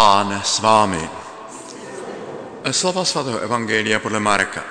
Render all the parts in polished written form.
Pán s vámi. Slova svatého evangelia podle Marka.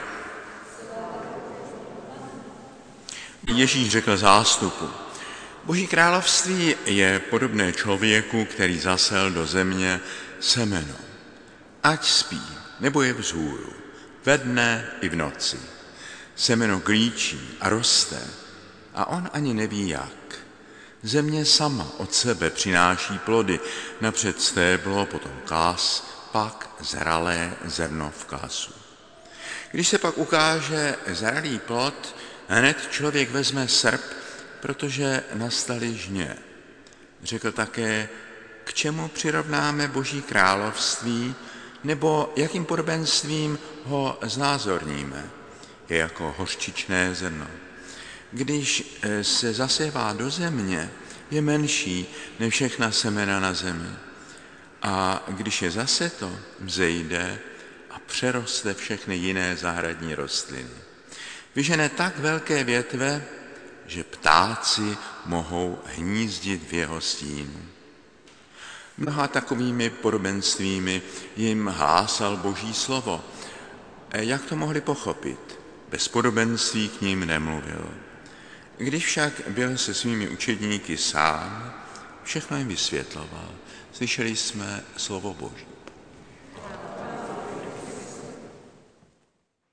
Ježíš řekl zástupu: Boží království je podobné člověku, který zasel do země semeno. Ať spí, nebo je vzhůru, ve dne i v noci. Semeno klíčí a roste, a on ani neví jak. Země sama od sebe přináší plody, napřed stéblo, potom kás, pak zralé zrno v kásu. Když se pak ukáže zralý plod, hned člověk vezme srp, protože nastaly žně. Řekl také: K čemu přirovnáme Boží království, nebo jakým podobenstvím ho znázorníme? Je jako hořčičné zrno. Když se zasévá do země, je menší než všechna semena na zemi. A když je zaseto, vzejde a přeroste všechny jiné zahradní rostliny. Vyžene tak velké větve, že ptáci mohou hnízdit v jeho stínu. Mnoha takovými podobenstvími jim hlásal Boží slovo. Jak to mohli pochopit? Bez podobenství k ním nemluvil. Když však byl se svými učedníky sám, všechno jim vysvětloval. Slyšeli jsme slovo Boží.